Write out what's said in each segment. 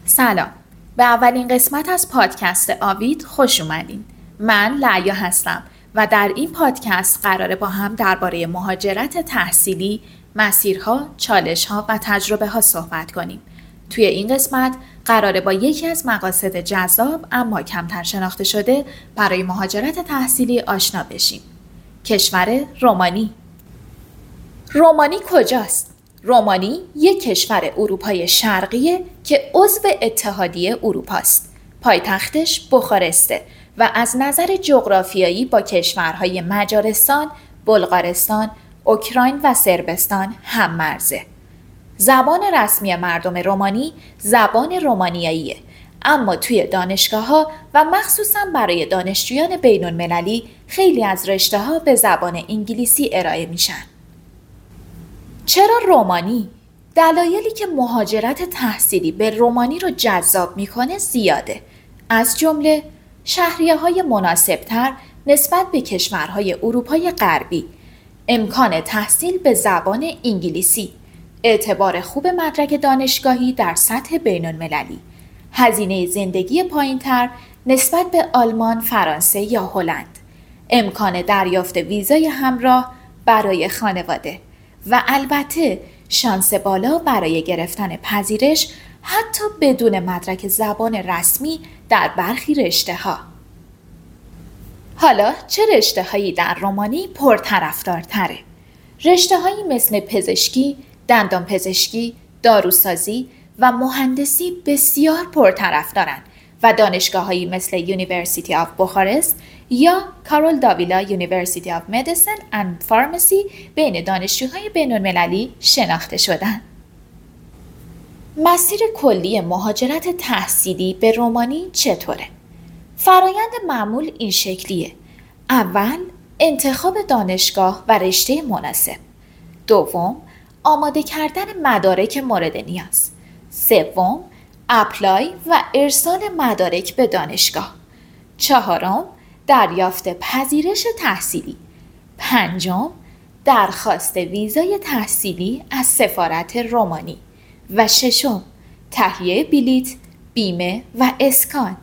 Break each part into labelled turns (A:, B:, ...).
A: سلام. به اولین قسمت از پادکست آوید خوش اومدین. من لعیا هستم و در این پادکست قراره با هم درباره مهاجرت تحصیلی، مسیرها، چالشها و تجربه ها صحبت کنیم. توی این قسمت قراره با یکی از مقاصد جذاب اما کمتر شناخته شده برای مهاجرت تحصیلی آشنا بشیم. کشور رومانی. رومانی کجاست؟ رومانی یک کشور اروپای شرقیه که عضو اتحادیه اروپا است. پایتختش بخارسته و از نظر جغرافیایی با کشورهای مجارستان، بلغارستان، اوکراین و صربستان هم‌مرزه. زبان رسمی مردم رومانی زبان رومانیاییه، اما توی دانشگاه‌ها و مخصوصاً برای دانشجویان بین‌المللی خیلی از رشته‌ها به زبان انگلیسی ارائه میشن. چرا رومانی؟ دلایلی که مهاجرت تحصیلی به رومانی رو جذاب میکنه زیاده. از جمله شهریه‌های مناسبتر نسبت به کشورهای اروپای غربی، امکان تحصیل به زبان انگلیسی، اعتبار خوب مدرک دانشگاهی در سطح بین‌المللی، هزینه زندگی پایین‌تر نسبت به آلمان، فرانسه یا هلند، امکان دریافت ویزای همراه برای خانواده و البته شانس بالا برای گرفتن پذیرش حتی بدون مدرک زبان رسمی در برخی رشته‌ها. حالا چه رشته‌هایی در رومانی پرطرفدارتره؟ رشته‌هایی مثل پزشکی، دندانپزشکی، داروسازی و مهندسی بسیار پرطرفدارن و دانشگاه‌هایی مثل یونیورسیتی آف بخارست یا کارول داویلا یونیورسیتی آف مدیسن اند فارماسی بین دانشجوهای بین‌المللی شناخته شدند. مسیر کلی مهاجرت تحصیلی به رومانی چطوره؟ فرایند معمول این شکلیه. اول، انتخاب دانشگاه و رشته مناسب. دوم، آماده کردن مدارک مورد نیاز. سوم، اپلای و ارسال مدارک به دانشگاه. چهارم، دریافت پذیرش تحصیلی. پنجم، درخواست ویزای تحصیلی از سفارت رومانی. و ششم، تهیه بلیط، بیمه و اسکان.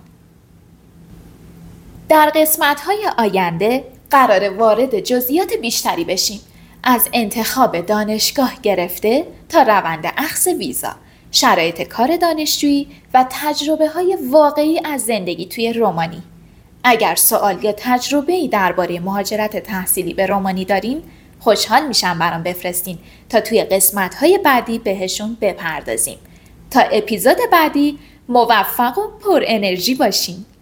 A: در قسمت‌های آینده قراره وارد جزئیات بیشتری بشیم، از انتخاب دانشگاه گرفته تا روند اخذ ویزا، شرایط کار دانشجویی و تجربه‌های واقعی از زندگی توی رومانی. اگر سوال یا تجربه‌ای درباره مهاجرت تحصیلی به رومانی دارین، خوشحال میشم برام بفرستین تا توی قسمت‌های بعدی بهشون بپردازیم. تا اپیزود بعدی موفق و پر انرژی باشین.